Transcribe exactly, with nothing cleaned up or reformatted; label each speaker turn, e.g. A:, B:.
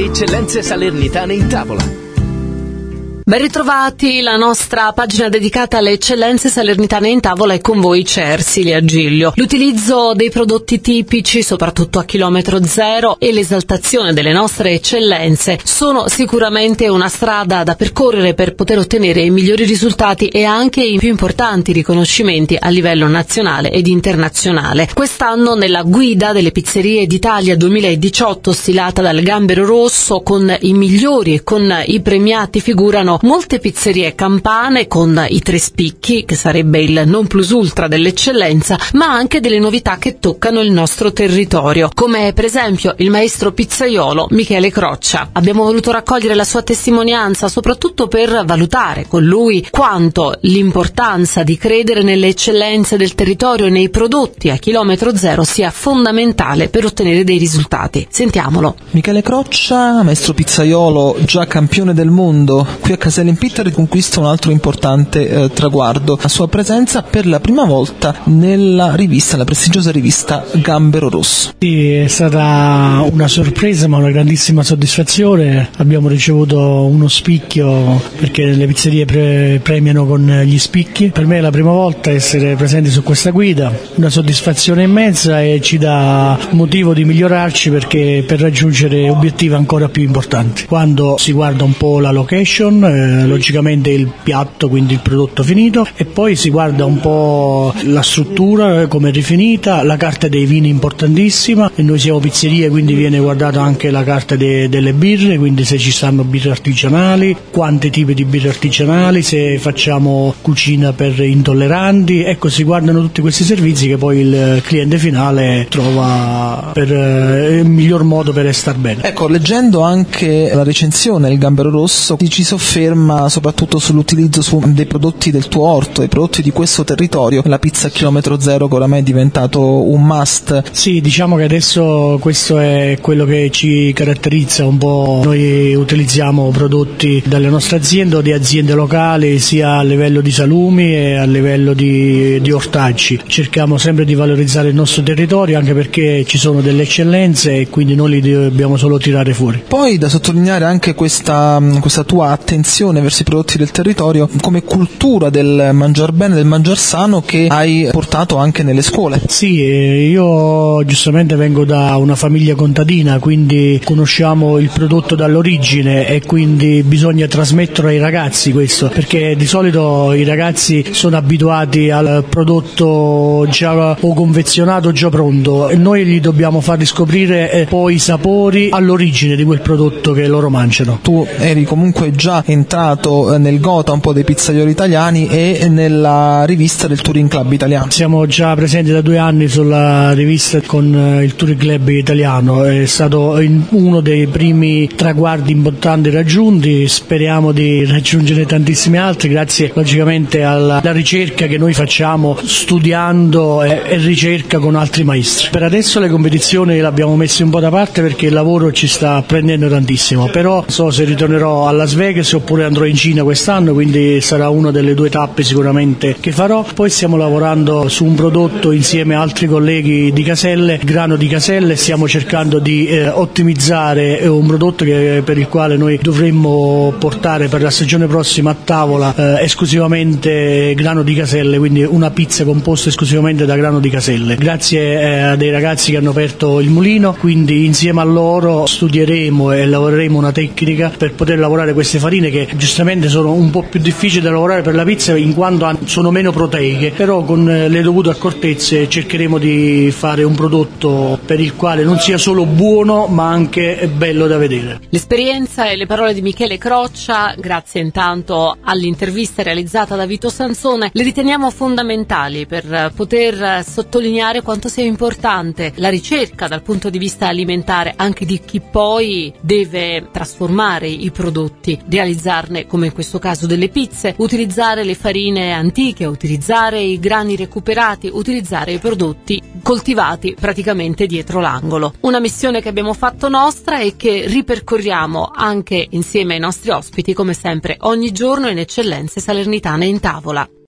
A: Eccellenze Salernitane in tavola.
B: Ben ritrovati, la nostra pagina dedicata alle eccellenze salernitane in tavola è con voi Cersilia Giglio. L'utilizzo dei prodotti tipici, soprattutto a chilometro zero, e l'esaltazione delle nostre eccellenze sono sicuramente una strada da percorrere per poter ottenere i migliori risultati e anche i più importanti riconoscimenti a livello nazionale ed internazionale. Quest'anno, nella guida delle pizzerie d'Italia duemiladiciotto stilata dal Gambero Rosso, con i migliori e con i premiati figurano molte pizzerie campane con i tre spicchi, che sarebbe il non plus ultra dell'eccellenza, ma anche delle novità che toccano il nostro territorio, come per esempio il maestro pizzaiolo Michele Croccia. Abbiamo voluto raccogliere la sua testimonianza, soprattutto per valutare con lui quanto l'importanza di credere nelle eccellenze del territorio e nei prodotti a chilometro zero sia fondamentale per ottenere dei risultati. Sentiamolo.
C: Michele Croccia, maestro pizzaiolo, già campione del mondo, qui a Casella in Pitta riconquista un altro importante eh, traguardo, la sua presenza per la prima volta nella rivista, la prestigiosa rivista Gambero Rosso.
D: Sì, è stata una sorpresa ma una grandissima soddisfazione. Abbiamo ricevuto uno spicchio perché le pizzerie pre- premiano con gli spicchi. Per me è la prima volta essere presenti su questa guida, una soddisfazione immensa e ci dà motivo di migliorarci perché per raggiungere obiettivi ancora più importanti. Quando si guarda un po' la location, logicamente il piatto, quindi il prodotto finito, e poi si guarda un po' la struttura, come è rifinita, la carta dei vini importantissima, e noi siamo pizzerie quindi viene guardata anche la carta de- delle birre, quindi se ci stanno birre artigianali, quanti tipi di birre artigianali, se facciamo cucina per intolleranti, ecco, si guardano tutti questi servizi che poi il cliente finale trova per eh, il miglior modo per star bene.
C: Ecco, leggendo anche la recensione del Gambero Rosso ci sofferma soprattutto sull'utilizzo su dei prodotti del tuo orto, dei prodotti di questo territorio, la pizza a chilometro zero che oramai è diventato un must.
D: Sì, diciamo che adesso questo è quello che ci caratterizza un po'. Noi utilizziamo prodotti dalle nostre aziende o di aziende locali, sia a livello di salumi e a livello di, di ortaggi. Cerchiamo sempre di valorizzare il nostro territorio, anche perché ci sono delle eccellenze e quindi noi li dobbiamo solo tirare fuori.
C: Poi da sottolineare anche questa, questa tua attenzione verso i prodotti del territorio come cultura del mangiar bene, del mangiar sano, che hai portato anche nelle scuole.
D: Sì, io giustamente vengo da una famiglia contadina, quindi conosciamo il prodotto dall'origine e quindi bisogna trasmettere ai ragazzi questo, perché di solito i ragazzi sono abituati al prodotto già o confezionato, già pronto, e noi gli dobbiamo far riscoprire poi i sapori all'origine di quel prodotto che loro mangiano.
C: Tu eri comunque già entrato nel gota un po' dei pizzaioli italiani e nella rivista del Touring Club italiano.
D: Siamo già presenti da due anni sulla rivista con il Touring Club italiano, è stato uno dei primi traguardi importanti raggiunti, speriamo di raggiungere tantissimi altri grazie logicamente alla, alla ricerca che noi facciamo studiando e, e ricerca con altri maestri. Per adesso le competizioni le abbiamo messe un po' da parte perché il lavoro ci sta prendendo tantissimo, però so se ritornerò a Las Vegas oppure andrò in Cina quest'anno, quindi sarà una delle due tappe sicuramente che farò. Poi stiamo lavorando su un prodotto insieme a altri colleghi di Caselle, grano di Caselle, stiamo cercando di eh, ottimizzare un prodotto che, per il quale noi dovremmo portare per la stagione prossima a tavola eh, esclusivamente grano di Caselle, quindi una pizza composta esclusivamente da grano di Caselle. Grazie eh, a dei ragazzi che hanno aperto il mulino, quindi insieme a loro studieremo e lavoreremo una tecnica per poter lavorare queste farine che giustamente sono un po' più difficili da lavorare per la pizza in quanto sono meno proteiche, però con le dovute accortezze cercheremo di fare un prodotto per il quale non sia solo buono ma anche bello da vedere.
B: L'esperienza e le parole di Michele Croccia, grazie intanto all'intervista realizzata da Vito Sansone, le riteniamo fondamentali per poter sottolineare quanto sia importante la ricerca dal punto di vista alimentare anche di chi poi deve trasformare i prodotti, realizzarne come in questo caso delle pizze, utilizzare le farine antiche, utilizzare i grani recuperati, utilizzare i prodotti coltivati praticamente dietro l'angolo. Una missione che abbiamo fatto nostra e che ripercorriamo anche insieme ai nostri ospiti, come sempre ogni giorno in Eccellenze Salernitane in tavola.